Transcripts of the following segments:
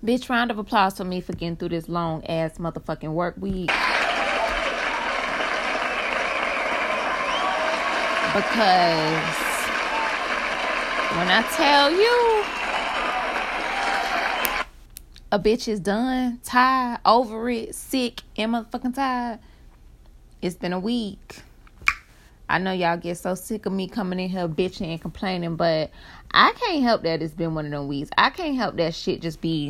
Bitch, round of applause for me for getting through this long ass motherfucking work week. Because when I tell you a bitch is done, tired, over it, sick, and motherfucking tired, it's been a week. I know y'all get so sick of me coming in here bitching and complaining, but I can't help that it's been one of them weeks. I can't help that shit just be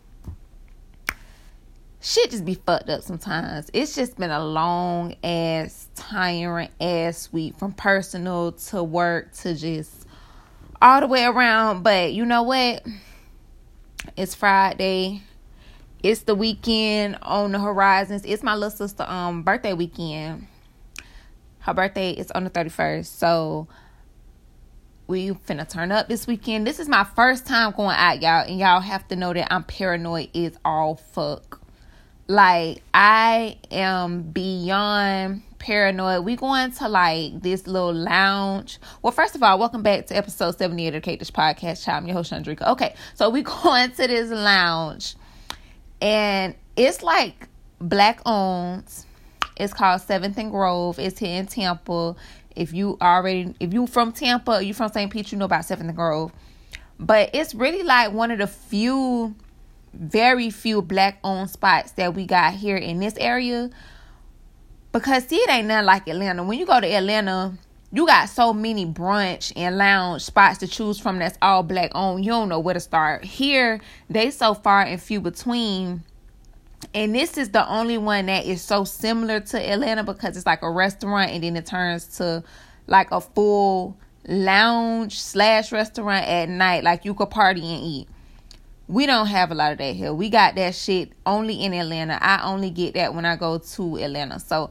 fucked up sometimes. It's just been a long ass, tiring ass week, from personal to work to just all the way around. But you know what? It's Friday. It's the weekend on the horizons. It's my little sister's birthday weekend. Her birthday is on the 31st. So we finna turn up this weekend. This is my first time going out, y'all. And y'all have to know that I'm paranoid as all fuck. Like, I am beyond paranoid. We going to like this little lounge. Well, first of all, welcome back to episode 78 of the Kate Dish Podcast. Child, I'm your host, Chandrika. Okay, so we going to this lounge, and it's like black owned. It's called 7th and Grove. It's here in Tampa. If you from Tampa or you from St. Pete, you know about 7th and Grove. But it's really like one of the very few black owned spots that we got here in this area. Because see, it ain't nothing like Atlanta. When you go to Atlanta, you got so many brunch and lounge spots to choose from that's all black owned. You don't know where to start. Here, they so far and few between. And this is the only one that is so similar to Atlanta, because it's like a restaurant and then it turns to like a full lounge / restaurant at night. Like you could party and eat. We don't have a lot of that here. We got that shit only in Atlanta. I only get that when I go to Atlanta. So,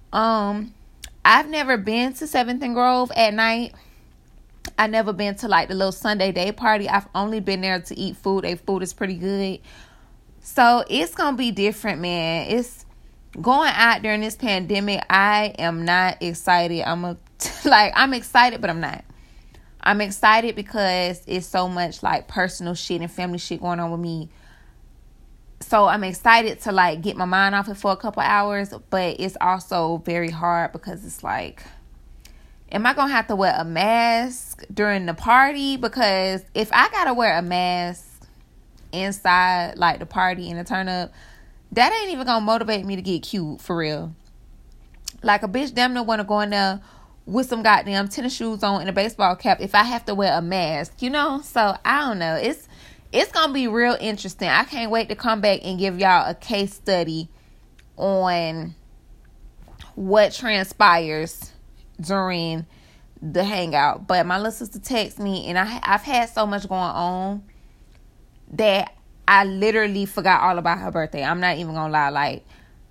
I've never been to 7th and Grove at night. I never been to like the little Sunday day party. I've only been there to eat food. Their food is pretty good. So it's going to be different, man. It's going out during this pandemic. I am not excited. I'm excited, but I'm not. I'm excited because it's so much like personal shit and family shit going on with me. So I'm excited to like get my mind off it for a couple hours, but it's also very hard because it's like, am I going to have to wear a mask during the party? Because if I got to wear a mask inside like the party and the turn up, that ain't even going to motivate me to get cute for real. Like a bitch damn near want to go in there with some goddamn tennis shoes on and a baseball cap if I have to wear a mask, you know? So, I don't know. It's going to be real interesting. I can't wait to come back and give y'all a case study on what transpires during the hangout. But my little sister texted me, and I've had so much going on that I literally forgot all about her birthday. I'm not even going to lie. Like,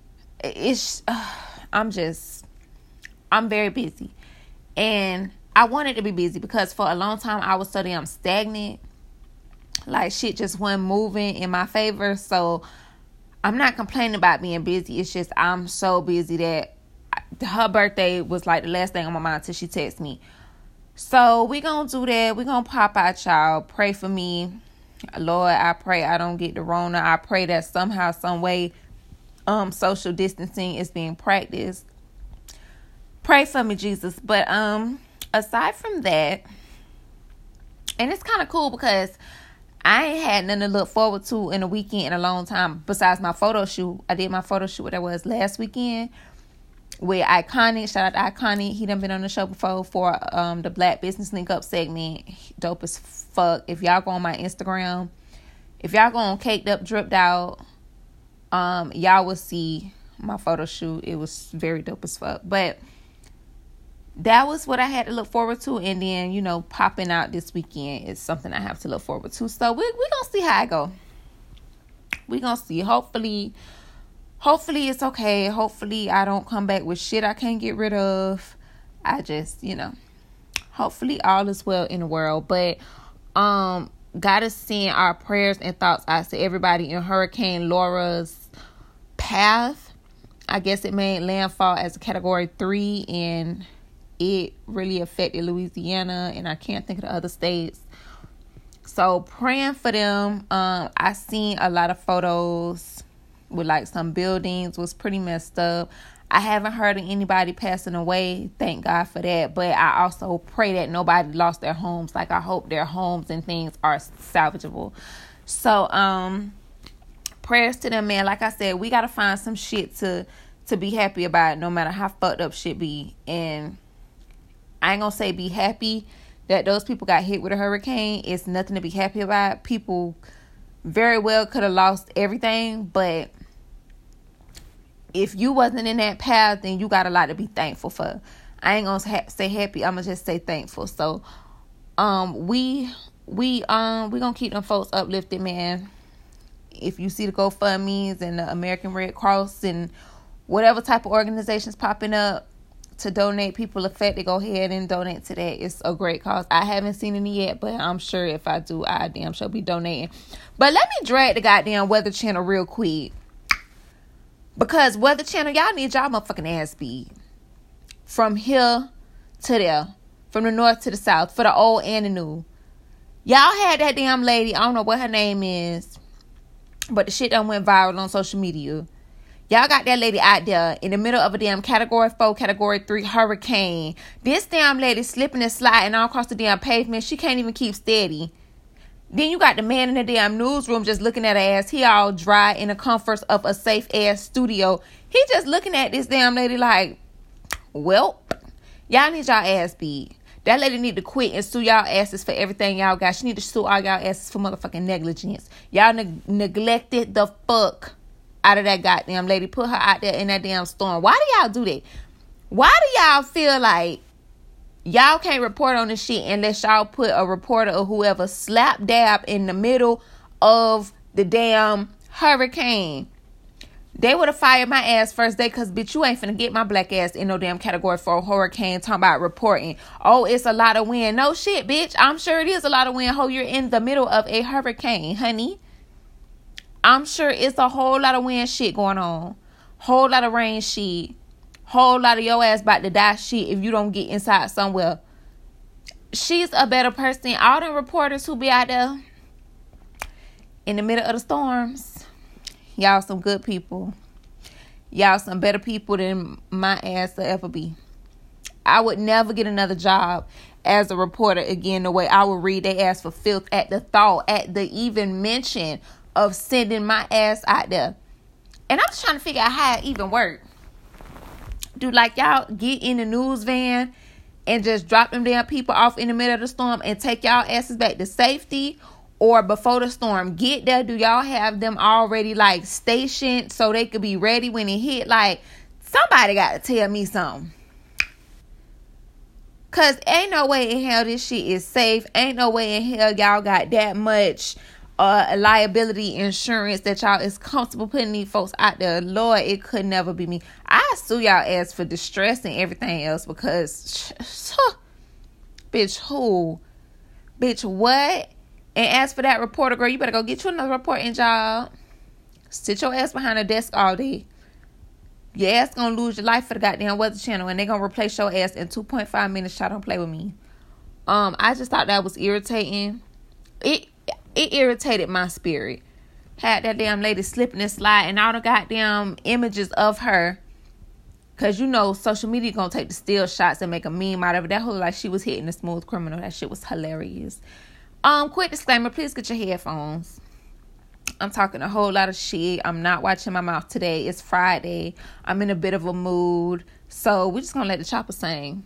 I'm very busy. And I wanted to be busy because for a long time I was so damn stagnant. Like shit just wasn't moving in my favor. So I'm not complaining about being busy. It's just I'm so busy that her birthday was like the last thing on my mind till she texted me. So we gonna do that. We gonna pop out, y'all. Pray for me. Lord, I pray I don't get the Rona. I pray that somehow, some way, social distancing is being practiced. Pray for me, Jesus. But aside from that, and it's kind of cool because I ain't had nothing to look forward to in a weekend in a long time besides my photo shoot. I did my photo shoot, that was last weekend, with Iconic. Shout out to Iconic. He done been on the show before for the Black Business Link Up segment. Dope as fuck. If y'all go on my Instagram, if y'all go on Caked Up Dripped Out, y'all will see my photo shoot. It was very dope as fuck. But that was what I had to look forward to. And then, you know, popping out this weekend is something I have to look forward to. So we're going to see how I go. We're going to see. Hopefully it's okay. Hopefully I don't come back with shit I can't get rid of. I just, you know, hopefully all is well in the world. But gotta send our prayers and thoughts out to everybody in Hurricane Laura's path. I guess it made landfall as a Category 3, and it really affected Louisiana, and I can't think of the other states. So praying for them. I seen a lot of photos with like some buildings was pretty messed up. I haven't heard of anybody passing away. Thank God for that. But I also pray that nobody lost their homes. Like, I hope their homes and things are salvageable. So, prayers to them, man. Like I said, we got to find some shit to be happy about, no matter how fucked up shit be. And I ain't going to say be happy that those people got hit with a hurricane. It's nothing to be happy about. People very well could have lost everything, but if you wasn't in that path, then you got a lot to be thankful for. I ain't gonna say happy. I'm gonna just say thankful. So, we gonna keep them folks uplifted, man. If you see the GoFundMe's and the American Red Cross and whatever type of organizations popping up to donate people affected, go ahead and donate to that. It's a great cause. I haven't seen any yet, but I'm sure if I do, I damn sure be donating. But let me drag the goddamn Weather Channel real quick. Because Weather Channel, y'all need y'all motherfucking ass beat. From here to there. From the north to the south. For the old and the new. Y'all had that damn lady. I don't know what her name is. But the shit done went viral on social media. Y'all got that lady out there in the middle of a damn Category 4, Category 3 hurricane. This damn lady slipping and sliding all across the damn pavement. She can't even keep steady. Then you got the man in the damn newsroom just looking at her ass. He all dry in the comforts of a safe ass studio. He just looking at this damn lady like, well, y'all need y'all ass beat. That lady need to quit and sue y'all asses for everything y'all got. She need to sue all y'all asses for motherfucking negligence. Y'all neglected the fuck out of that goddamn lady. Put her out there in that damn storm. Why do y'all do that? Why do y'all feel like y'all can't report on this shit unless y'all put a reporter or whoever slap dab in the middle of the damn hurricane? They would have fired my ass first day, because bitch, you ain't finna get my black ass in no damn Category 4 hurricane talking about reporting. Oh, it's a lot of wind. No shit, bitch. I'm sure it is a lot of wind. Ho, you're in the middle of a hurricane, honey. I'm sure it's a whole lot of wind shit going on. Whole lot of rain shit. Whole lot of your ass about to die shit if you don't get inside somewhere. She's a better person. All them reporters who be out there in the middle of the storms, y'all some good people. Y'all some better people than my ass will ever be. I would never get another job as a reporter again, the way I would read their ass for filth at the thought, at the even mention of sending my ass out there. And I'm just trying to figure out how it even worked. Dude, like, y'all get in the news van and just drop them damn people off in the middle of the storm and take y'all asses back to safety? Or before the storm get there, do y'all have them already like stationed so they could be ready when it hit? Like, somebody got to tell me something. Cause ain't no way in hell this shit is safe. Ain't no way in hell y'all got that much liability insurance that y'all is comfortable putting these folks out there. Lord, it could never be me. I sue y'all ass for distress and everything else, because bitch, who? Bitch, what? And as for that reporter, girl, you better go get you another reporting job. Sit your ass behind a desk all day. Your ass gonna lose your life for the goddamn Weather Channel, and they gonna replace your ass in 2.5 minutes. Y'all don't play with me. I just thought that was irritating. It irritated my spirit. Had that damn lady slipping and sliding, all the goddamn images of her. Cause you know social media gonna take the still shots and make a meme out of it. That whole like she was hitting a smooth criminal. That shit was hilarious. Quick disclaimer, please get your headphones. I'm talking a whole lot of shit. I'm not watching my mouth today. It's Friday. I'm in a bit of a mood. So we're just gonna let the chopper sing.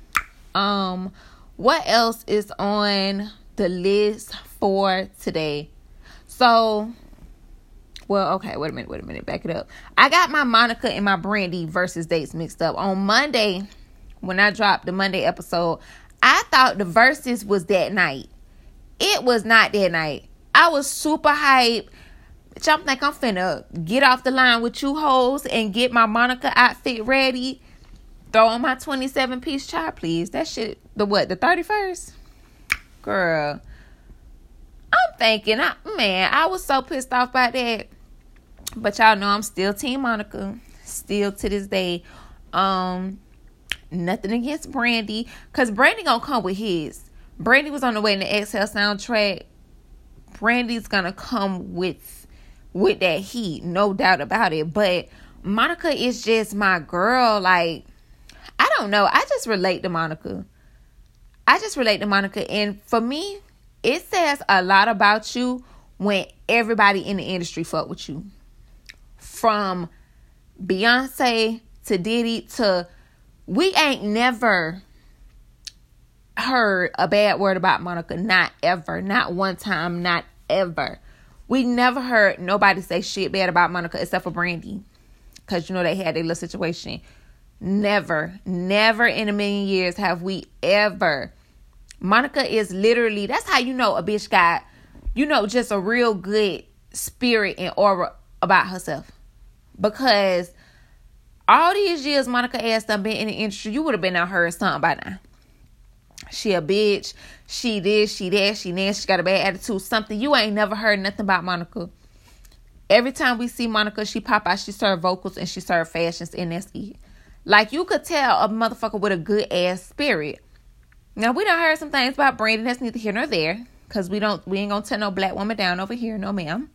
What else is on the list for today? So, well, okay, wait a minute, back it up. I got my Monica and my Brandy versus dates mixed up. On Monday, when I dropped the Monday episode, I thought the verses was that night. It was not that night. I was super hyped. Bitch, I'm like, I'm finna get off the line with you hoes and get my Monica outfit ready. Throw on my 27-piece chart, please. That shit, the 31st? Girl, I'm thinking, I was so pissed off by that. But y'all know I'm still Team Monica. Still to this day. Nothing against Brandy. Because Brandy gonna come with his. Brandy was on the way in the Exhale soundtrack. Brandy's gonna come with that heat, no doubt about it. But Monica is just my girl. Like, I don't know. I just relate to Monica. And for me, it says a lot about you when everybody in the industry fuck with you. From Beyonce to Diddy to... We ain't never heard a bad word about Monica. Not ever. Not one time. Not ever. We never heard nobody say shit bad about Monica except for Brandy. Because, you know, they had their little situation. Never in a million years have we ever. Monica is literally... That's how you know a bitch got, you know, just a real good spirit and aura about herself. Because all these years Monica ass done been in the industry, you would have been out heard something by now. She a bitch. She this, she that, she nasty, she got a bad attitude, something. You ain't never heard nothing about Monica. Every time we see Monica, she pop out, she serve vocals and she serve fashions, and that's it. Like, you could tell a motherfucker with a good ass spirit. Now, we done heard some things about Brandy that's neither here nor there. Because we ain't gonna tear no black woman down over here, no ma'am.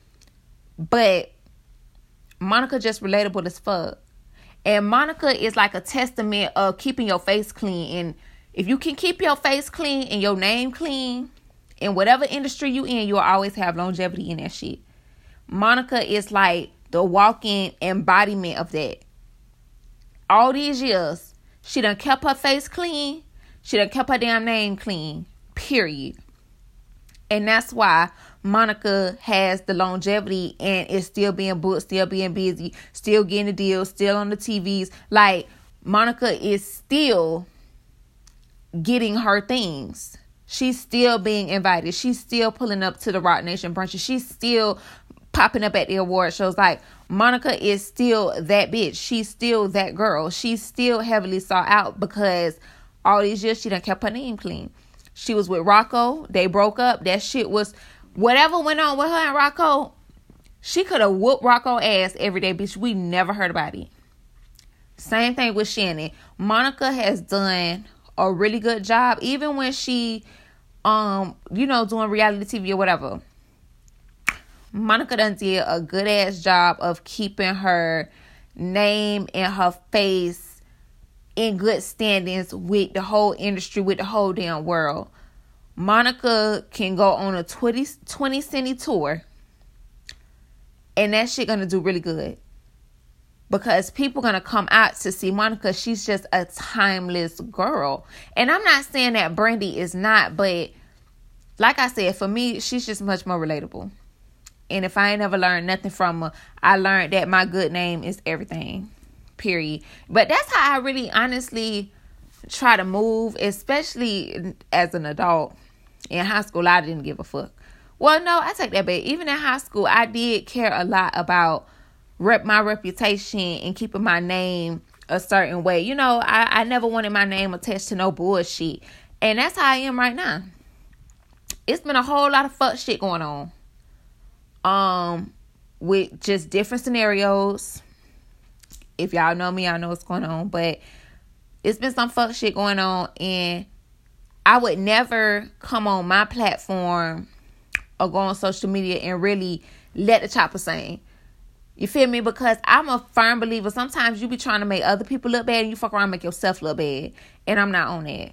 But Monica just relatable as fuck. And Monica is like a testament of keeping your face clean. And if you can keep your face clean and your name clean, in whatever industry you in, you'll always have longevity in that shit. Monica is like the walking embodiment of that. All these years, she done kept her face clean. She done kept her damn name clean. Period. And that's why Monica has the longevity and is still being booked, still being busy, still getting the deals, still on the TVs. Like, Monica is still getting her things. She's still being invited. She's still pulling up to the Rock Nation brunches. She's still popping up at the award shows. Like, Monica is still that bitch. She's still that girl. She's still heavily sought out because all these years she done kept her name clean. She was with Rocco. They broke up. That shit was... Whatever went on with her and Rocco, she could have whooped Rocco ass every day, bitch. We never heard about it. Same thing with Shannon. Monica has done a really good job, even when she, doing reality TV or whatever. Monica done did a good ass job of keeping her name and her face in good standings with the whole industry, with the whole damn world. Monica can go on a 20 city tour and that shit gonna do really good because people gonna come out to see Monica. She's just a timeless girl. And I'm not saying that Brandy is not, but like I said, for me, she's just much more relatable. And if I ain't ever learned nothing from her, I learned that my good name is everything. Period. But that's how I really honestly try to move, especially as an adult. In high school, I didn't give a fuck. Well, no, I take that back. Even in high school, I did care a lot about my reputation and keeping my name a certain way. You know, I never wanted my name attached to no bullshit. And that's how I am right now. It's been a whole lot of fuck shit going on. With just different scenarios. If y'all know me, I know what's going on. But it's been some fuck shit going on. And I would never come on my platform or go on social media and really let the chopper sing. You feel me? Because I'm a firm believer. Sometimes you be trying to make other people look bad and you fuck around and make yourself look bad. And I'm not on that.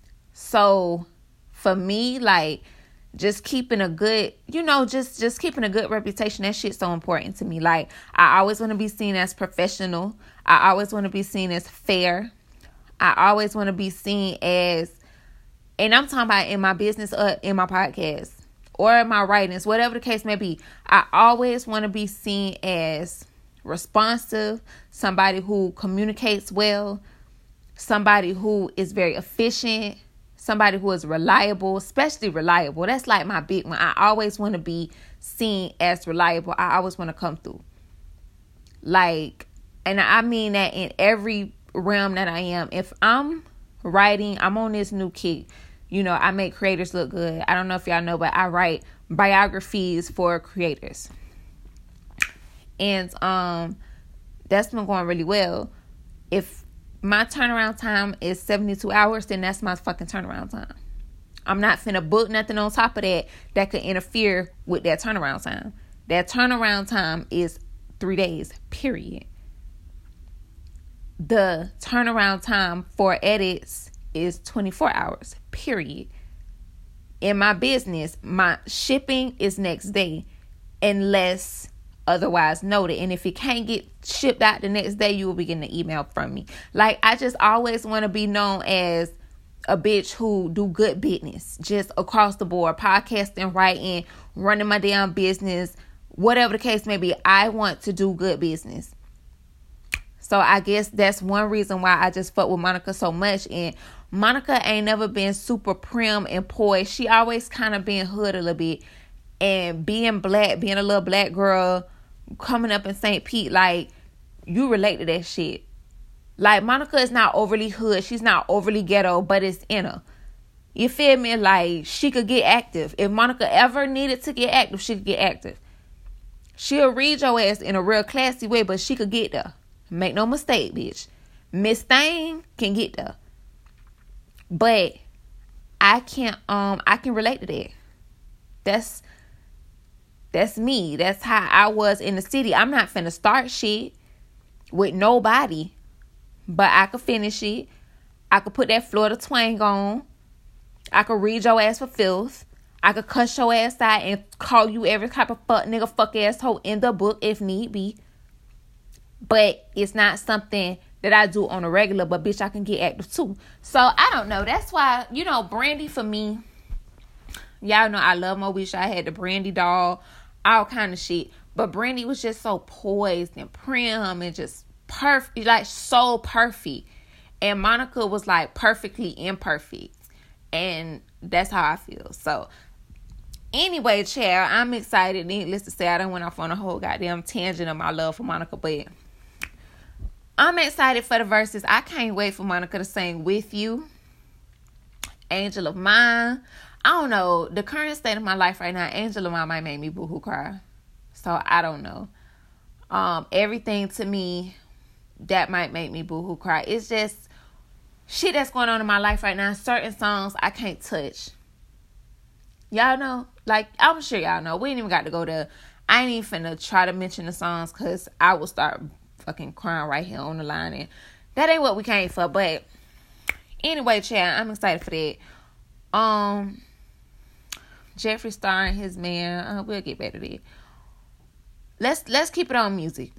So for me, like, just keeping a good, just keeping a good reputation, that shit's so important to me. Like, I always want to be seen as professional. I always want to be seen as fair. I always want to be seen as, and I'm talking about in my business or in my podcast or in my writings, whatever the case may be. I always want to be seen as responsive, somebody who communicates well, somebody who is very efficient, somebody who is reliable, especially reliable. That's like my big one. I always want to be seen as reliable. I always want to come through. Like, and I mean that in every realm that I am. If I'm writing, I'm on this new kick. I make creators look good. I don't know if y'all know, but I write biographies for creators. And that's been going really well. If my turnaround time is 72 hours, then that's my fucking turnaround time. I'm not finna book nothing on top of that could interfere with that turnaround time. That turnaround time is 3 days, period. The turnaround time for edits is 24 hours, period. In my business, my shipping is next day unless otherwise noted. And if it can't get shipped out the next day, you will be getting an email from me. Like, I just always want to be known as a bitch who do good business, just across the board, podcasting, writing, running my damn business, whatever the case may be. I want to do good business. So I guess that's one reason why I just fuck with Monica so much. And Monica ain't never been super prim and poised. She always kind of been hood a little bit. And being black, being a little black girl, coming up in St. Pete, like, you relate to that shit. Like, Monica is not overly hood. She's not overly ghetto, but it's in her. You feel me? Like, she could get active. If Monica ever needed to get active, she could get active. She'll read your ass in a real classy way, but she could get there. Make no mistake, bitch. Miss Thing can get there. But I can relate to that. That's me. That's how I was in the city. I'm not finna start shit with nobody, but I could finish it. I could put that Florida twang on. I could read your ass for filth. I could cuss your ass out and call you every type of fuck nigga, fuck asshole in the book if need be. But it's not something that I do on a regular, but bitch, I can get active too. So I don't know. That's why, Brandy for me, y'all know I love Moesha. I had the Brandy doll, all kind of shit. But Brandy was just so poised and prim and just perfect, like so perfect. And Monica was like perfectly imperfect. And that's how I feel. So anyway, child, I'm excited. Needless to say, I done went off on a whole goddamn tangent of my love for Monica, but I'm excited for the verses. I can't wait for Monica to sing With You, Angel of Mine. I don't know. The current state of my life right now, Angel of Mine might make me boohoo cry. So I don't know. Everything to me that might make me boohoo cry. It's just shit that's going on in my life right now. Certain songs I can't touch. Y'all know? Like, I'm sure y'all know. We ain't even got to go there. I ain't even finna try to mention the songs because I will start fucking crying right here on the line. And that ain't what we came for. But anyway, Chad, I'm excited for that. Jeffree Star and his man. We'll get back to that. Let's keep it on music.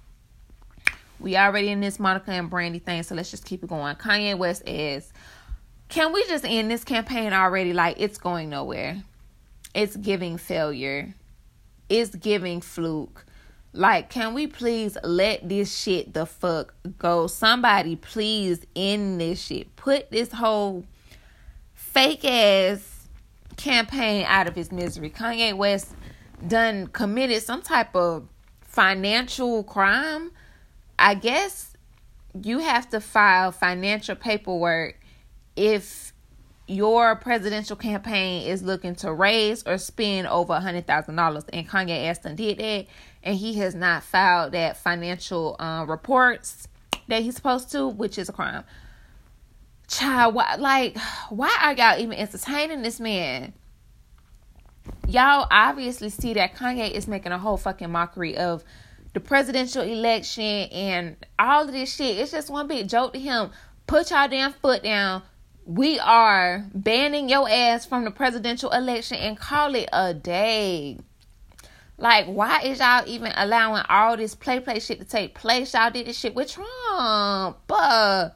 We already in this Monica and Brandy thing, so let's just keep it going. Kanye West is, can we just end this campaign already? Like, it's going nowhere. It's giving failure. It's giving fluke. Like, can we please let this shit the fuck go? Somebody please end this shit. Put this whole fake ass campaign out of his misery. Kanye West done committed some type of financial crime. I guess you have to file financial paperwork if your presidential campaign is looking to raise or spend over $100,000. And Kanye West did that, and he has not filed that financial reports that he's supposed to, which is a crime. Child, why are y'all even entertaining this man? Y'all obviously see that Kanye is making a whole fucking mockery of the presidential election and all of this shit. It's just one big joke to him. Put y'all damn foot down. We are banning your ass from the presidential election and call it a day. Like, why is y'all even allowing all this play shit to take place? Y'all did this shit with Trump. Why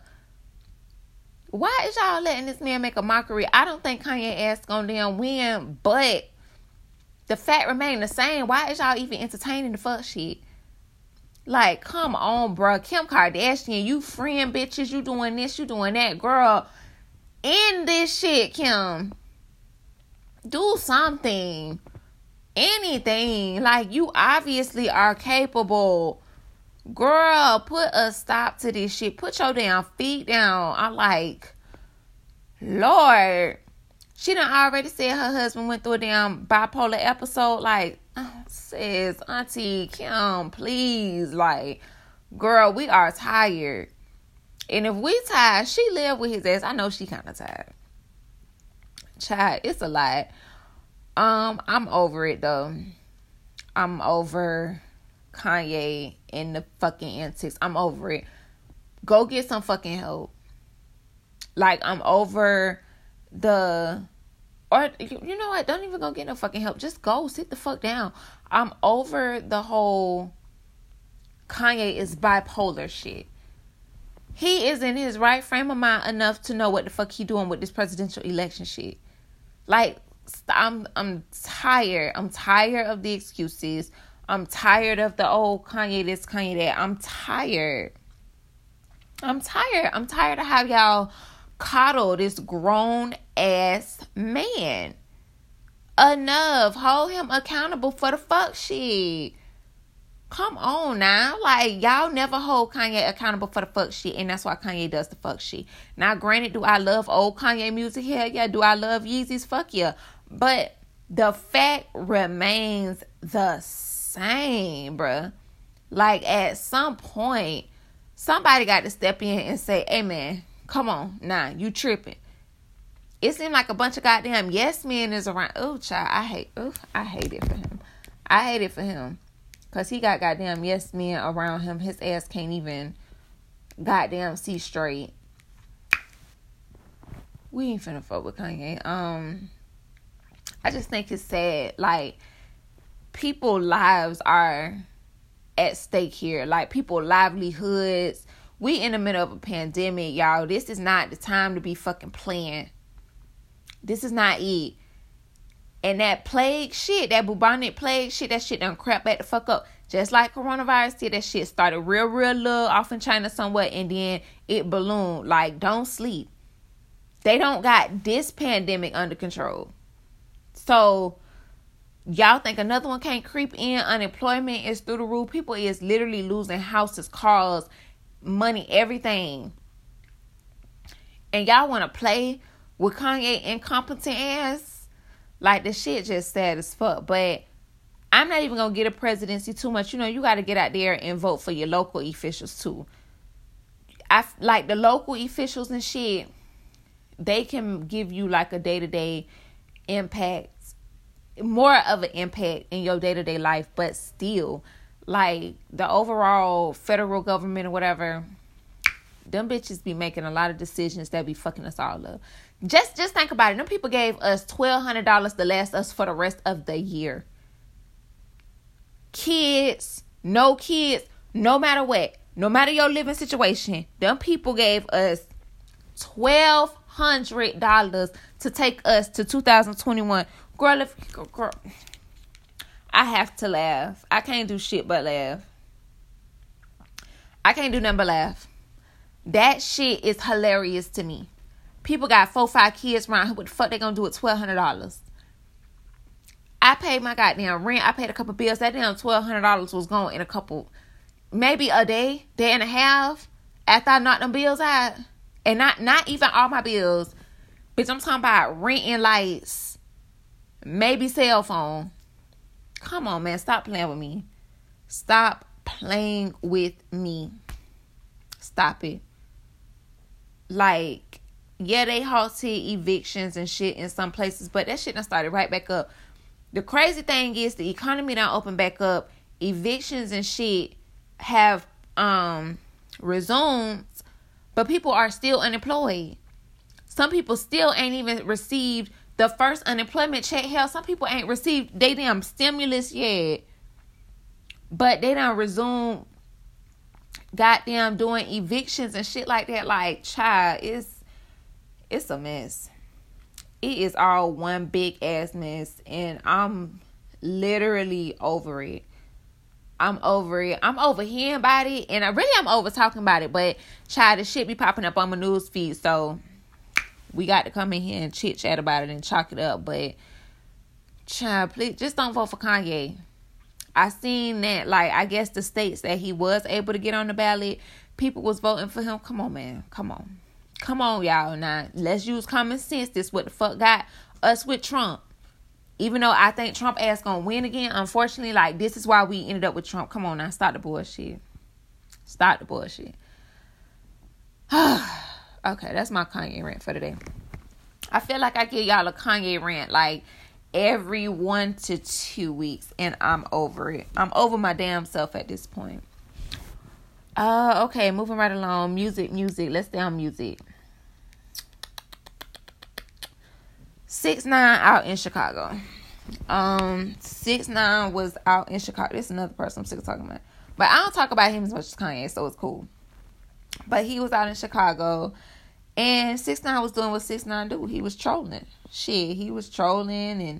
is y'all letting this man make a mockery? I don't think Kanye ass gonna damn win, but the fact remains the same. Why is y'all even entertaining the fuck shit? Like, come on, bro. Kim Kardashian, you friend bitches. You doing this, you doing that. Girl, end this shit, Kim. Do something. Anything. Like, you obviously are capable. Girl, put a stop to this shit. Put your damn feet down. I'm like, Lord. She done already said her husband went through a damn bipolar episode. Like, says Auntie Kim, please. Like, girl, we are tired. And if we tired, she live with his ass. I know she kind of tired. Child, it's a lot. I'm over it though. I'm over Kanye and the fucking antics. I'm over it. Go get some fucking help. Like, I'm over or you know what? Don't even go get no fucking help. Just go sit the fuck down. I'm over the whole Kanye is bipolar shit. He is in his right frame of mind enough to know what the fuck he doing with this presidential election shit. Like, I'm tired. I'm tired of the excuses. I'm tired of the old Kanye this, Kanye that. I'm tired. I'm tired of how y'all coddle this grown ass man. Enough. Hold him accountable for the fuck shit. Come on now. Like, y'all never hold Kanye accountable for the fuck shit, and that's why Kanye does the fuck shit. Now, granted, do I love old Kanye music? Hell yeah. Do I love Yeezys? Fuck yeah. But the fact remains the same, bruh. Like, at some point, somebody got to step in and say, hey, man, come on. Nah, you tripping. It seemed like a bunch of goddamn yes men is around. Oh, child, I hate it for him. I hate it for him. Because he got goddamn yes men around him. His ass can't even goddamn see straight. We ain't finna fuck with Kanye. I just think it's sad. Like, people's lives are at stake here. Like, people's livelihoods. We in the middle of a pandemic, y'all. This is not the time to be fucking playing. This is not it. And that plague shit, that bubonic plague shit, that shit done crap back the fuck up. Just like coronavirus did, that shit started real low off in China somewhat, and then it ballooned. Like, don't sleep. They don't got this pandemic under control. So, y'all think another one can't creep in? Unemployment is through the roof. People is literally losing houses, cars, money, everything. And y'all want to play with Kanye incompetent ass? Like, the shit just sad as fuck. But I'm not even going to get a presidency too much. You know, you got to get out there and vote for your local officials too. Like, the local officials and shit, they can give you like a day-to-day impact. More of an impact in your day-to-day life. But still, like, the overall federal government or whatever, them bitches be making a lot of decisions that be fucking us all up. Just think about it. Them people gave us $1,200 to last us for the rest of the year. Kids, no matter what, no matter your living situation, them people gave us $1,200 to take us to 2021. Girl, I have to laugh. I can't do shit but laugh. I can't do nothing but laugh. That shit is hilarious to me. People got 4-5 kids around here. What the fuck they gonna do with $1,200? I paid my goddamn rent. I paid a couple bills. That damn $1,200 was gone in a couple, maybe a day and a half after I knocked them bills out. And not even all my bills. Bitch, I'm talking about rent and lights. Maybe cell phone. Come on, man. Stop playing with me. Stop playing with me. Stop it. Like, yeah, they halted evictions and shit in some places, but that shit done started right back up. The crazy thing is the economy done opened back up. Evictions and shit have resumed, but people are still unemployed. Some people still ain't even received the first unemployment check. Hell, some people ain't received they damn stimulus yet. But they done resumed goddamn doing evictions and shit like that. Like, child, it's a mess. It is all one big ass mess, and I'm literally over it. I'm over it. I'm over hearing about it, and I'm over talking about it. But child, the shit be popping up on my news feed, so we got to come in here and chit chat about it and chalk it up. But child, please just don't vote for Kanye. I seen that, like, I guess the states that he was able to get on the ballot, people was voting for him. Come on, man. Come on, y'all. Now, let's use common sense. This what the fuck got us with Trump. Even though I think Trump ass gonna win again, unfortunately, like, this is why we ended up with Trump. Come on now, stop the bullshit. Okay, that's my Kanye rant for today. I feel like I give y'all a Kanye rant like every 1 to 2 weeks, and I'm over it. I'm over my damn self at this point. Okay, moving right along. Music. Let's stay on music. 6ix9ine out in Chicago. 6ix9ine was out in Chicago. This is another person I'm sick of talking about. But I don't talk about him as much as Kanye, so it's cool. But he was out in Chicago, and 6ix9ine was doing what 6ix9ine do. He was trolling. He was trolling, and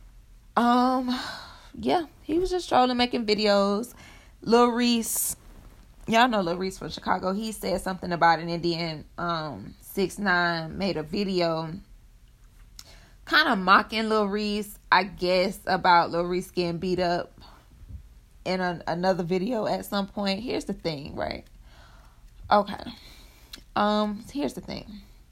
yeah, he was just trolling, making videos. Lil Reese, y'all know Lil Reese from Chicago. He said something about it, and then 6ix9ine made a video kind of mocking Lil Reese, I guess, about Lil Reese getting beat up in another video at some point. Here's the thing, right? Okay. Here's the thing.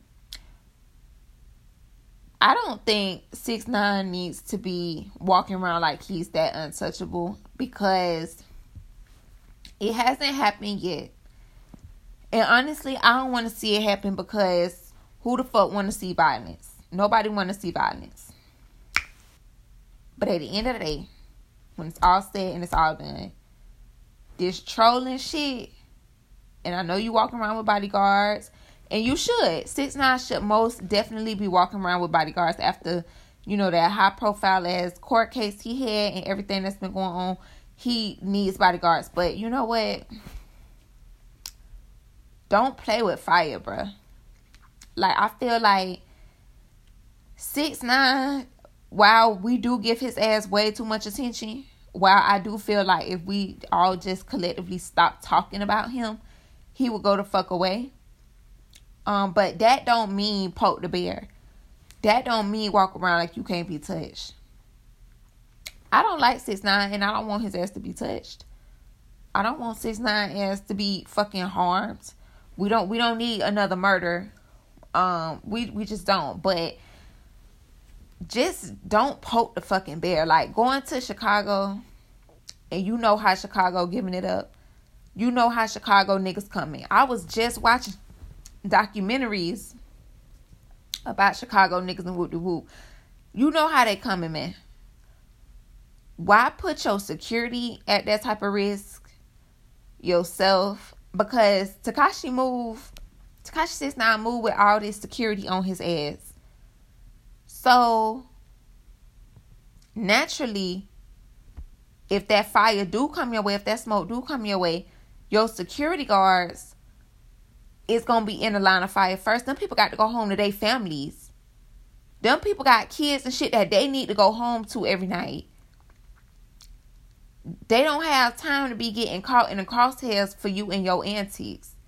I don't think 6ix9ine needs to be walking around like he's that untouchable, because it hasn't happened yet. And honestly, I don't want to see it happen, because who the fuck want to see violence? Nobody want to see violence. But at the end of the day, when it's all said and it's all done, this trolling shit, and I know you walking around with bodyguards, and you should. 6ix9ine should most definitely be walking around with bodyguards after, that high profile ass court case he had and everything that's been going on. He needs bodyguards. But you know what? Don't play with fire, bruh. Like, I feel like 6ix9ine, while we do give his ass way too much attention, while I do feel like if we all just collectively stop talking about him, he would go the fuck away. But that don't mean poke the bear. That don't mean walk around like you can't be touched. I don't like 6ix9ine, and I don't want his ass to be touched. I don't want 6ix9ine ass to be fucking harmed. We don't need another murder. We just don't. But just don't poke the fucking bear. Like, going to Chicago, and you know how Chicago giving it up. You know how Chicago niggas coming. I was just watching documentaries about Chicago niggas and whoop de whoop. You know how they coming, man. Why put your security at that type of risk yourself? Because Tekashi 6ix9ine moved with all this security on his ass. So naturally, if that fire do come your way, if that smoke do come your way, your security guards is going to be in the line of fire first. Them people got to go home to their families. Them people got kids and shit that they need to go home to every night. They don't have time to be getting caught in the crosshairs for you and your antics.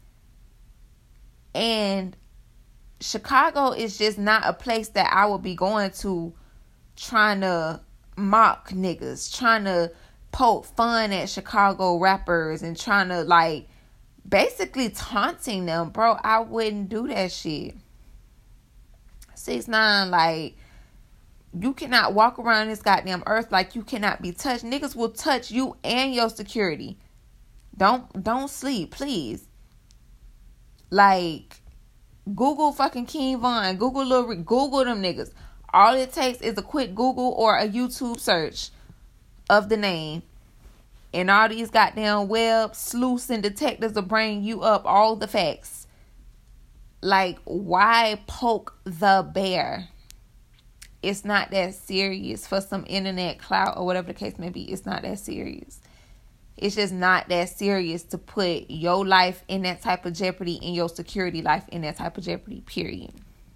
And Chicago is just not a place that I would be going to trying to mock niggas, trying to poke fun at Chicago rappers and trying to, like, basically taunting them. Bro, I wouldn't do that shit. 6ix9ine, like, you cannot walk around this goddamn earth like you cannot be touched. Niggas will touch you and your security. Don't sleep, please. Like, Google fucking King Von. Google them niggas. All it takes is a quick Google or a YouTube search of the name. And all these goddamn web sleuths and detectives will bring you up all the facts. Like, why poke the bear? It's not that serious. For some internet clout or whatever the case may be, it's not that serious. It's just not that serious to put your life in that type of jeopardy and your security life in that type of jeopardy, period.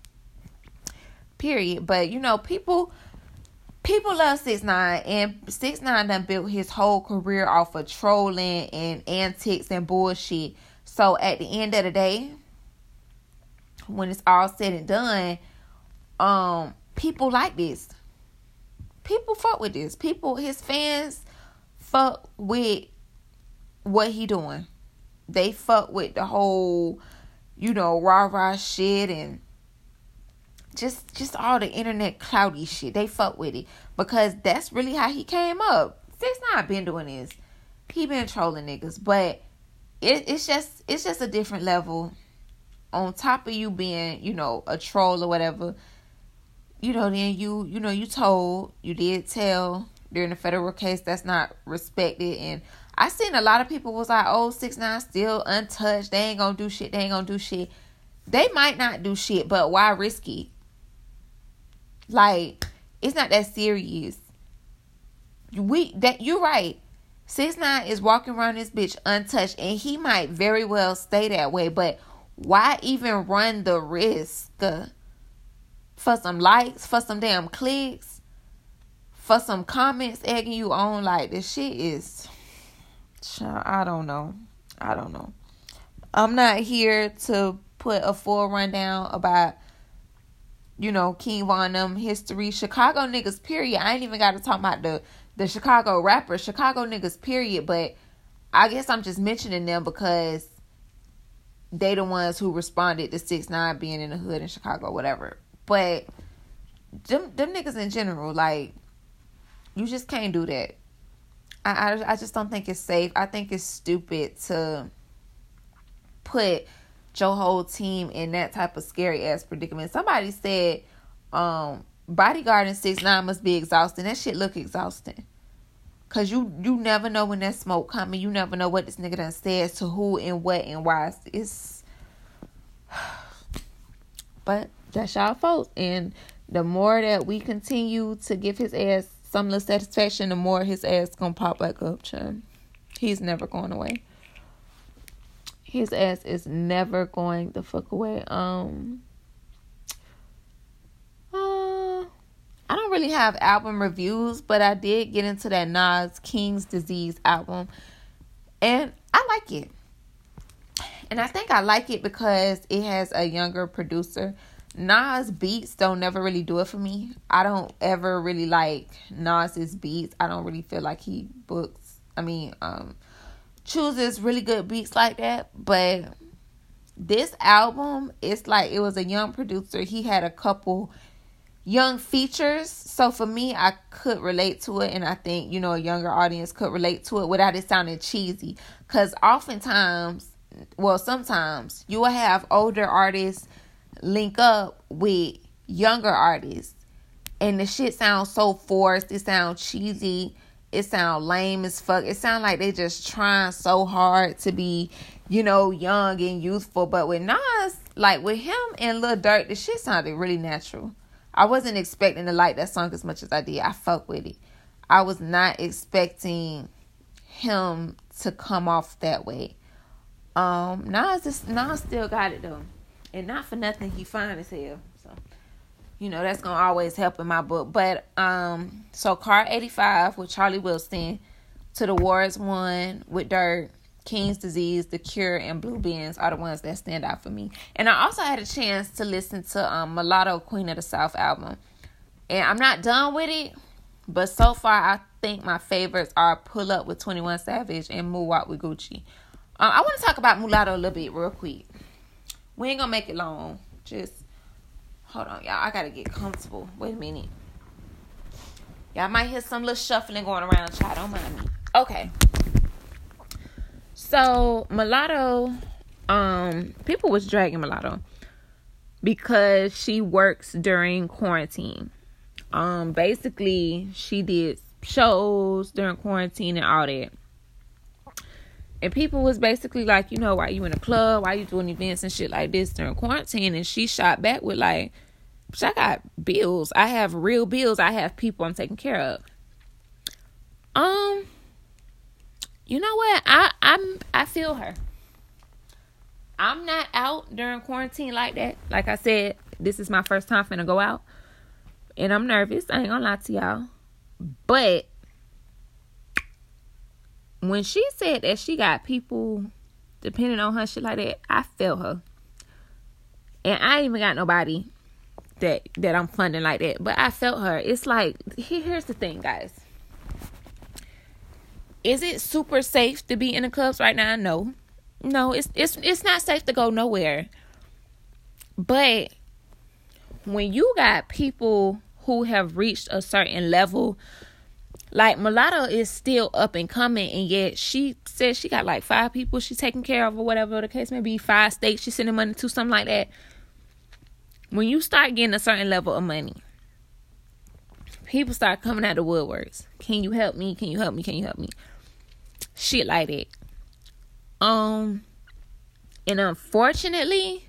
But, people love 6ix9ine, and 6ix9ine done built his whole career off of trolling and antics and bullshit. So at the end of the day, when it's all said and done, people like this. People fuck with this. His fans fuck with what he doing. They fuck with the whole, rah-rah shit and just all the internet cloudy shit. They fuck with it because that's really how he came up. 6ix9ine been doing this. He been trolling niggas, but it's just a different level. On top of you being, a troll or whatever, then you told, you did tell during the federal case that's not respected. And I seen a lot of people was like, oh, 6ix9ine still untouched. They ain't gonna do shit. They might not do shit, but why risky? Like, it's not that serious. You're right. 6ix9ine is walking around this bitch untouched, and he might very well stay that way. But why even run the risk for some likes, for some damn clicks, for some comments egging you on? Like, this shit is, I don't know. I'm not here to put a full rundown about, King Von them history. Chicago niggas, period. I ain't even got to talk about the Chicago rappers. Chicago niggas, period. But I guess I'm just mentioning them because they the ones who responded to 6ix9ine being in the hood in Chicago, whatever. But them niggas in general, like, you just can't do that. I just don't think it's safe. I think it's stupid to put your whole team in that type of scary ass predicament. Somebody said bodyguarding 6ix9ine must be exhausting. That shit look exhausting. Cause you never know when that smoke coming. You never know what this nigga done says to who and what and why. It's but that's y'all folks. And the more that we continue to give his ass some little satisfaction, the more his ass gonna pop back up, chum. He's never going away. His ass is never going the fuck away. I don't really have album reviews, but I did get into that Nas King's Disease album, and I like it. And I think I like it because it has a younger producer. Nas beats don't never really do it for me. I don't ever really like Nas's beats. I don't really feel like he chooses really good beats like that. But this album, it's like it was a young producer. He had a couple young features. So for me, I could relate to it. And I think, a younger audience could relate to it without it sounding cheesy. Because sometimes you will have older artists link up with younger artists. And the shit sounds so forced. It sounds cheesy. It sounds lame as fuck. It sounds like they just trying so hard to be, young and youthful. But with Nas, like with him and Lil Durk, the shit sounded really natural. I wasn't expecting to like that song as much as I did. I fuck with it. I was not expecting him to come off that way. Nas still got it though. And not for nothing, he fine as hell. So, that's going to always help in my book. But, so Car 85 with Charlie Wilson, To the War Is Won with Durk, King's Disease, The Cure, and Blue Benz are the ones that stand out for me. And I also had a chance to listen to Mulatto, Queen of the South album. And I'm not done with it, but so far I think my favorites are Pull Up with 21 Savage and Moonwalk with Gucci. I want to talk about Mulatto a little bit real quick. We ain't gonna make it long. Just hold on, y'all. I gotta get comfortable. Wait a minute. Y'all might hear some little shuffling going around. Child, don't mind me. Okay. So Mulatto, people was dragging Mulatto because she works during quarantine. Basically she did shows during quarantine and all that. And people was basically like, why you in a club? Why you doing events and shit like this during quarantine? And she shot back with like, I got bills. I have real bills. I have people I'm taking care of. You know what? I feel her. I'm not out during quarantine like that. Like I said, this is my first time finna go out. And I'm nervous. I ain't gonna lie to y'all. But when she said that she got people depending on her, shit like that, I felt her. And I ain't even got nobody that I'm funding like that. But I felt her. It's like, here's the thing, guys. Is it super safe to be in the clubs right now? No. No, it's not safe to go nowhere. But when you got people who have reached a certain level, like Mulatto is still up and coming, and yet she says she got like 5 people she's taking care of, or whatever the case may be, 5 states she's sending money to, something like that. When you start getting a certain level of money, People start coming out of the woodworks. Can you help me? Can you help me? Can you help me? Shit like that. And unfortunately,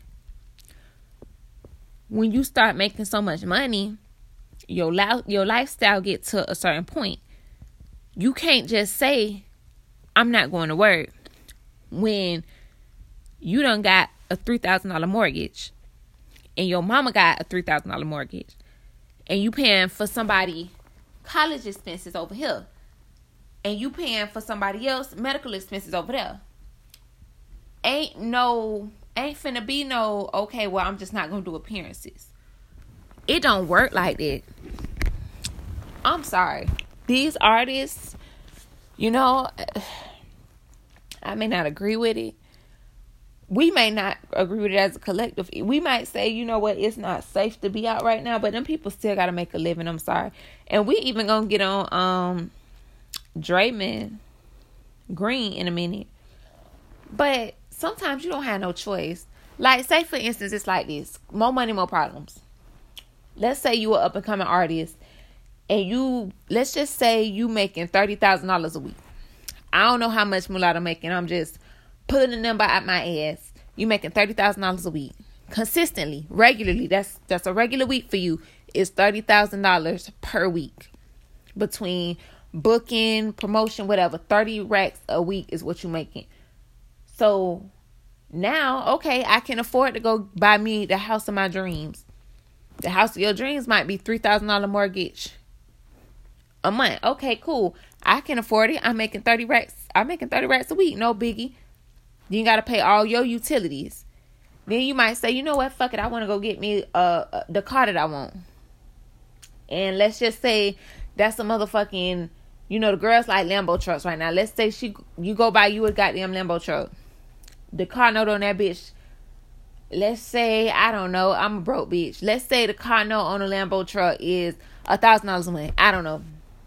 when you start making so much money, your lifestyle gets to a certain point. You can't just say, I'm not going to work when you done got a $3,000 mortgage and your mama got a $3,000 mortgage and you paying for somebody college expenses over here and you paying for somebody else medical expenses over there. Ain't finna be no, okay, well, I'm just not gonna do appearances. It don't work like that. I'm sorry. These artists, you know, I may not agree with it. We may not agree with it as a collective. We might say, you know what, it's not safe to be out right now, but them people still gotta make a living. I'm sorry. And we even gonna get on Draymond Green in a minute. But sometimes you don't have no choice. Like, say for instance, it's like this. More money, more problems. Let's say you an up and coming artist and let's just say you making $30,000 a week. I don't know how much Mulatto making. I'm just pulling a number out my ass. You making $30,000 a week. Consistently, regularly. That's a regular week for you. It's $30,000 per week. Between booking, promotion, whatever. 30 racks a week is what you making. So now, okay, I can afford to go buy me the house of my dreams. The house of your dreams might be $3,000 mortgage a month. Okay, cool. I can afford it. I'm making 30 racks. I'm making 30 racks a week. No biggie. You got to pay all your utilities. Then you might say, you know what? Fuck it. I want to go get me the car that I want. And let's just say that's a motherfucking, you know, the girls like Lambo trucks right now. Let's say you go buy you a goddamn Lambo truck. The car note on that bitch, let's say, I don't know, I'm a broke bitch. Let's say the car note on a Lambo truck is $1,000 a month. I don't know.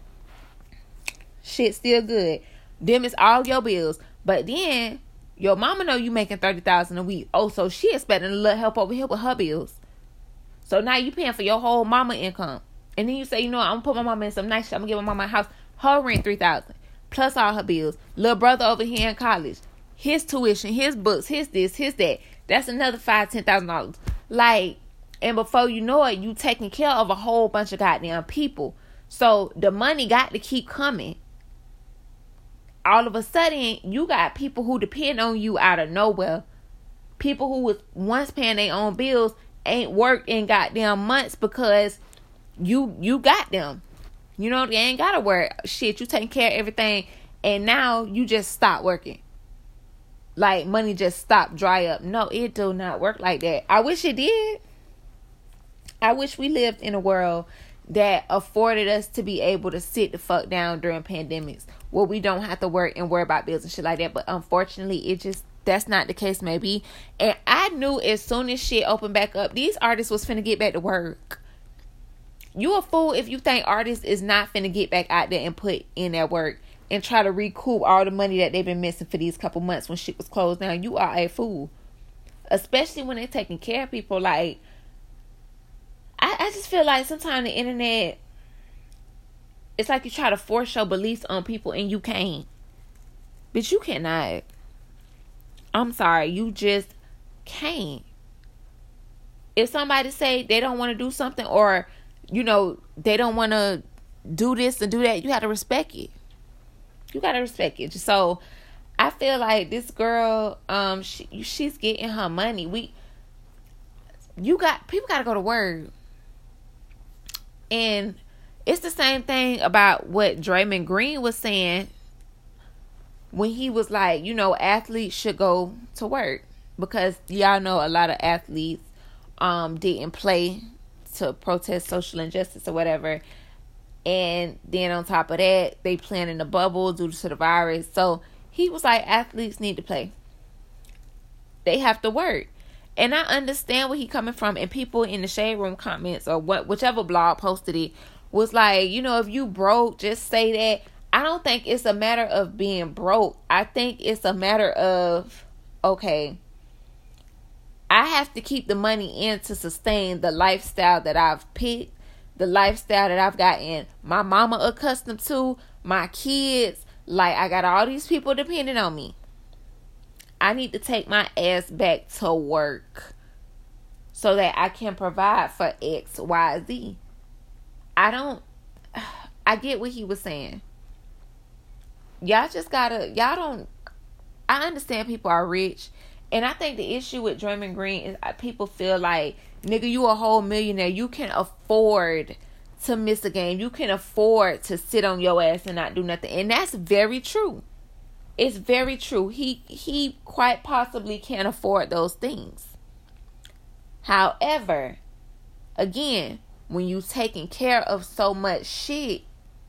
Shit still good. Them is all your bills. But then your mama know you making $30,000 a week. Oh, so she expecting a little help over here with her bills. So now you paying for your whole mama income. And then you say, you know what, I'm gonna put my mama in some nice shit. I'm gonna give my mama a house. Her rent $3,000 plus all her bills. Little brother over here in college, his tuition, his books, his this, his that. That's another $5,000-$10,000. Like, and before you know it, you taking care of a whole bunch of goddamn people. So the money got to keep coming. All of a sudden, you got people who depend on you out of nowhere. People who was once paying their own bills ain't worked in goddamn months because you got them. You know, they ain't gotta work. Shit, you taking care of everything, and now you just stop working. Like, money just stop, dry up. No, it do not work like that. I wish it did. I wish we lived in a world that afforded us to be able to sit the fuck down during pandemics where we don't have to work and worry about bills and shit like that. But unfortunately, that's not the case, maybe. And I knew as soon as shit opened back up, these artists was finna get back to work. You a fool if you think artists is not finna get back out there and put in their work and try to recoup all the money that they've been missing for these couple months when shit was closed down. You are a fool. Especially when they're taking care of people. Like, I just feel like sometimes the internet, it's like you try to force your beliefs on people and you can't. Bitch, you cannot. I'm sorry, you just can't. If somebody say they don't want to do something, or, you know, they don't want to do this and do that, you have to respect it. You gotta respect it. So I feel like this girl, she's getting her money. People gotta go to work. And it's the same thing about what Draymond Green was saying when he was like, you know, athletes should go to work, because y'all know a lot of athletes didn't play to protest social injustice or whatever. And then on top of that, they playing in the bubble due to the virus. So he was like, athletes need to play. They have to work. And I understand where he coming from. And people in the Shade Room comments or whichever blog posted it was like, you know, if you broke, just say that. I don't think it's a matter of being broke. I think it's a matter of, okay, I have to keep the money in to sustain the lifestyle that I've picked. the lifestyle that I've gotten my mama accustomed to, my kids, like I got all these people depending on me. I need to take my ass back to work so that I can provide for X, Y, Z. I get what he was saying. I understand people are rich. And I think the issue with Draymond Green is people feel like, nigga, you a whole millionaire. You can afford to miss a game. You can afford to sit on your ass and not do nothing. And that's very true. It's very true. He quite possibly can afford those things. However, again, when you taking care of so much shit,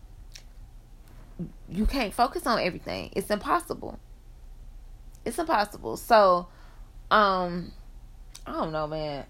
you can't focus on everything. It's impossible. It's impossible. So, I don't know, man.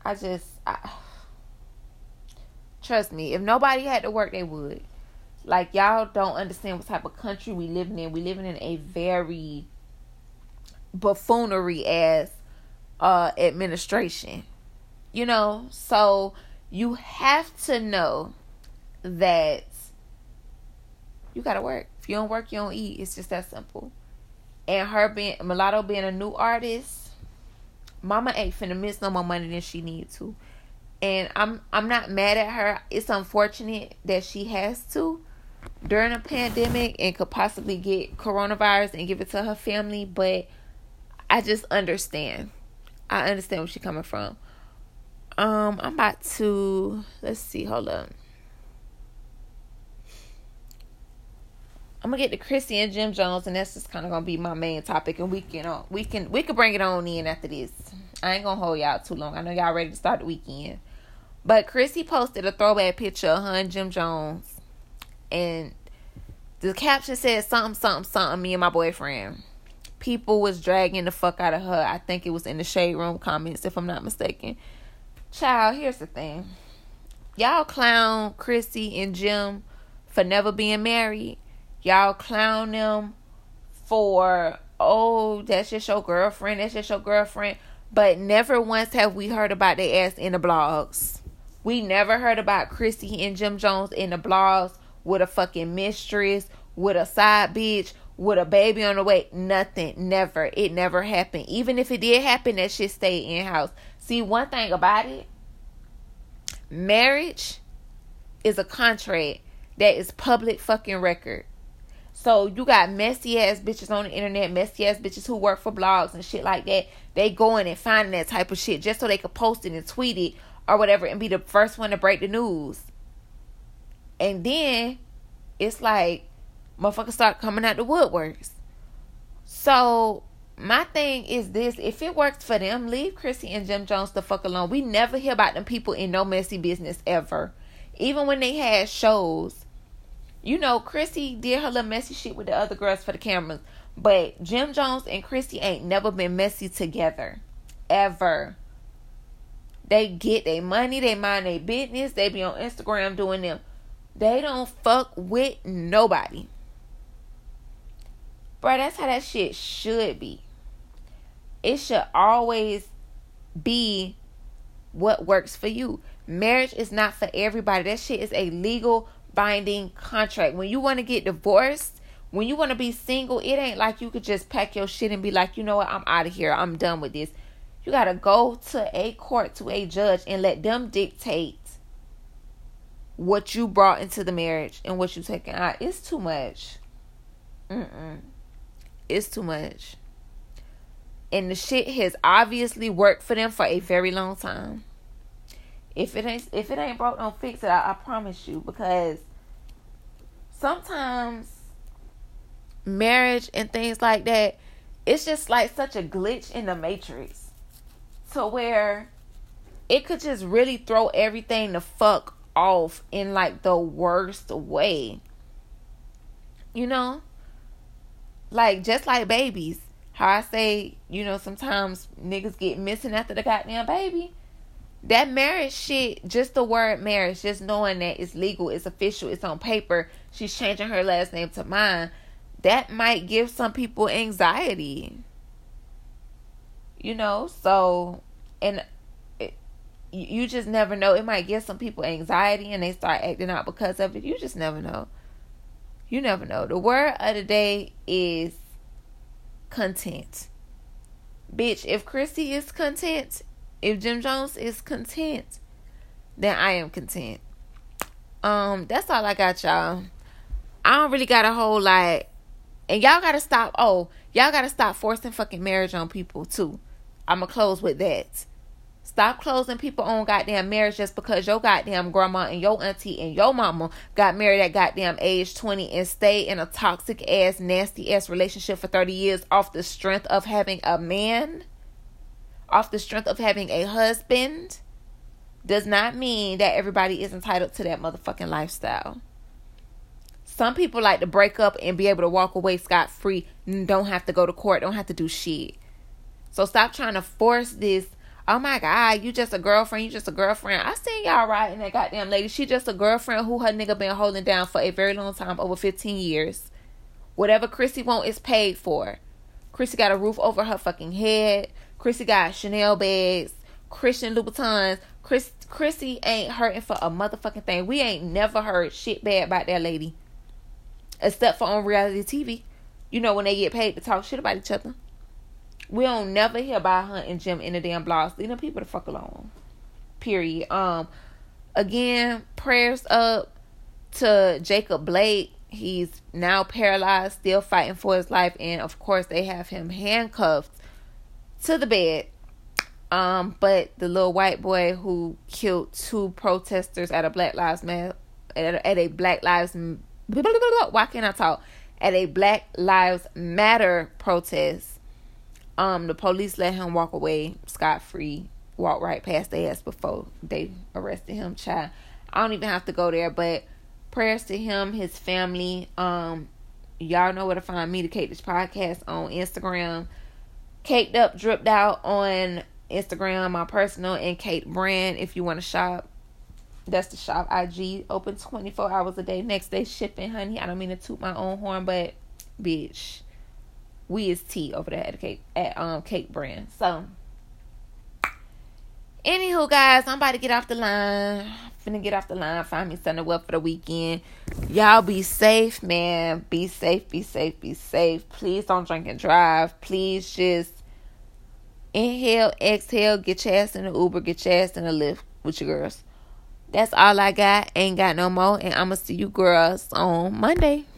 Trust me, if nobody had to work, they would. Like, y'all don't understand what type of country we living in. We living in a very buffoonery ass administration. You know? So, you have to know that you gotta work. If you don't work, you don't eat. It's just that simple. And Mulatto being a new artist, mama ain't finna miss no more money than she need to. And I'm not mad at her. It's unfortunate that she has to during a pandemic and could possibly get coronavirus and give it to her family. But I just understand. I understand where she's coming from. I'm about to, let's see, hold up. I'm gonna get to Chrissy and Jim Jones, and that's just kind of gonna be my main topic. And we can bring it on in after this. I ain't gonna hold y'all too long. I know y'all ready to start the weekend. But Chrissy posted a throwback picture of her and Jim Jones, and the caption said something, me and my boyfriend. People was dragging the fuck out of her. I think it was in the Shade Room comments, if I'm not mistaken. Child, here's the thing. Y'all clown Chrissy and Jim for never being married. Y'all clown them for, oh, that's just your girlfriend. But never once have we heard about their ass in the blogs. We never heard about Chrissy and Jim Jones in the blogs with a fucking mistress, with a side bitch, with a baby on the way. Nothing. Never. It never happened. Even if it did happen, that shit stayed in-house. See, one thing about it, marriage is a contract that is public fucking record. So you got messy ass bitches on the internet, messy ass bitches who work for blogs and shit like that. They going and finding that type of shit just so they could post it and tweet it or whatever and be the first one to break the news. And then it's like motherfuckers start coming out the woodworks. So my thing is this: if it works for them, leave Chrissy and Jim Jones the fuck alone. We never hear about them people in no messy business ever. Even when they had shows. You know, Chrissy did her little messy shit with the other girls for the cameras. But Jim Jones and Chrissy ain't never been messy together. Ever. They get their money. They mind their business. They be on Instagram doing them. They don't fuck with nobody. Bro, that's how that shit should be. It should always be what works for you. Marriage is not for everybody. That shit is a legal binding contract. When you want to get divorced, when you want to be single, it ain't like you could just pack your shit and be like, you know what, I'm out of here, I'm done with this. You gotta go to a court, to a judge, and let them dictate what you brought into the marriage and what you taking out. It's too much. It's too much. And the shit has obviously worked for them for a very long time. If it ain't broke, don't fix it. I promise you. Because sometimes marriage and things like that, it's just like such a glitch in the matrix. To where it could just really throw everything the fuck off in like the worst way. You know? Like, just like babies. How I say, you know, sometimes niggas get missing after the goddamn baby. That marriage shit, just the word marriage, just knowing that it's legal, it's official, it's on paper, she's changing her last name to mine, that might give some people anxiety. You know, so, and you just never know. It might give some people anxiety and they start acting out because of it. You just never know. You never know. The word of the day is content. Bitch, if Chrissy is content, if Jim Jones is content, then I am content. That's all I got, y'all. I don't really got a whole lot. And y'all gotta stop. Y'all gotta stop forcing fucking marriage on people too. I'ma close with that. Stop closing people on goddamn marriage just because your goddamn grandma and your auntie and your mama got married at goddamn age 20 and stay in a toxic ass, nasty ass relationship for 30 years off the strength of having a man, off the strength of having a husband, does not mean that everybody is entitled to that motherfucking lifestyle. Some people like to break up and be able to walk away scot-free and don't have to go to court, don't have to do shit. So stop trying to force this. Oh my God, you just a girlfriend. You just a girlfriend. I seen y'all riding that goddamn lady. She just a girlfriend who her nigga been holding down for a very long time, over 15 years. Whatever Chrissy want is paid for. Chrissy got a roof over her fucking head. Chrissy got Chanel bags, Christian Louboutins. Chrissy ain't hurting for a motherfucking thing. We ain't never heard shit bad about that lady. Except for on reality TV. You know, when they get paid to talk shit about each other. We don't never hear about her and Jim in the damn blogs. Leave them people the fuck alone. Period. Again, prayers up to Jacob Blake. He's now paralyzed, still fighting for his life. And of course, they have him handcuffed to the bed. But the little white boy who killed 2 protesters at a Black Lives Matter, at a Black Lives, why can't I talk? At a Black Lives Matter protest. The police let him walk away scot-free, walk right past their ass before they arrested him, child. I don't even have to go there, but prayers to him, his family. Y'all know where to find me, the Cake Dish Podcast, on Instagram. Caked Up, Dripped Out on Instagram, my personal, and Kate Brand if you want to shop. That's the shop. IG, open 24 hours a day. Next day shipping, honey. I don't mean to toot my own horn, but bitch, we is tea over there at Cake Brand. So, anywho, guys, I'm about to get off the line. Finna get off the line. Find me something well for the weekend. Y'all be safe, man. Be safe, be safe, be safe. Please don't drink and drive. Please just inhale, exhale, get your ass in the Uber, get your ass in the Lyft with your girls. That's all I got. Ain't got no more. And I'm going to see you girls on Monday.